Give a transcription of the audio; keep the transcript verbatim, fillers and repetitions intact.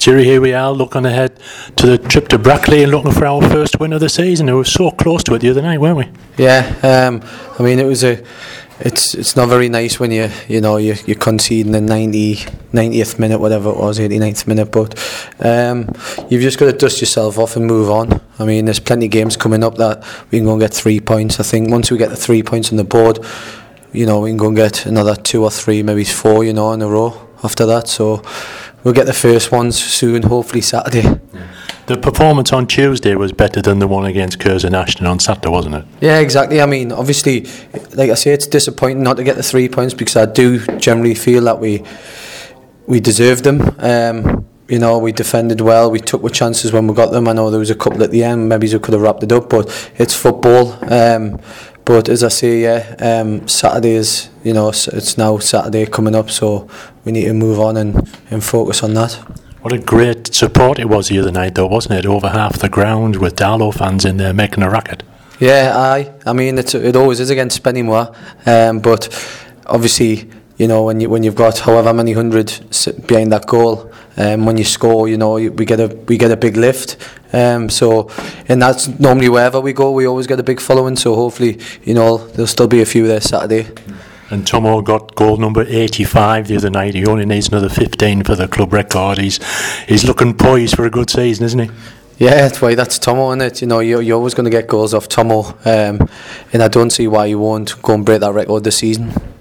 Jerry, here we are looking ahead to the trip to Brackley and looking for our first win of the season. We were so close to it the other night, weren't we? Yeah, um, I mean it was a. It's it's not very nice when you you know you you concede in the ninety, ninetieth minute, whatever it was, eighty-ninth minute. But um, you've just got to dust yourself off and move on. I mean, there's plenty of games coming up that we can go and get three points. I think once we get the three points on the board, you know, we can go and get another two or three, maybe four, you know, in a row after that. So we'll get the first ones soon, hopefully Saturday. Yeah. The performance on Tuesday was better than the one against Curzon Ashton on Saturday, wasn't it? Yeah, exactly. I mean, obviously, like I say, it's disappointing not to get the three points because I do generally feel that we we deserved them. Um, you know, we defended well, we took our chances when we got them. I know there was a couple at the end, maybe we could have wrapped it up, but it's football. Um, but as I say, yeah, um, Saturday is, you know, it's now Saturday coming up, so we need to move on and, and focus on that. What a great support it was the other night, though, wasn't it? Over half the ground with Darlow fans in there making a racket. Yeah, aye. I mean, it's, it always is against Spennymoor, um, but obviously, you know, when you when you've got however many hundred behind that goal, um, when you score, you know, we get a we get a big lift. Um, so, and that's normally wherever we go, we always get a big following. So hopefully, you know, there'll still be a few there Saturday. And Tomo got goal number eighty-five the other night. He only needs another fifteen for the club record. He's he's looking poised for a good season, isn't he? Yeah, that's why that's Tomo, isn't it? You know, you're, you're always going to get goals off Tomo, um, and I don't see why you won't go and break that record this season.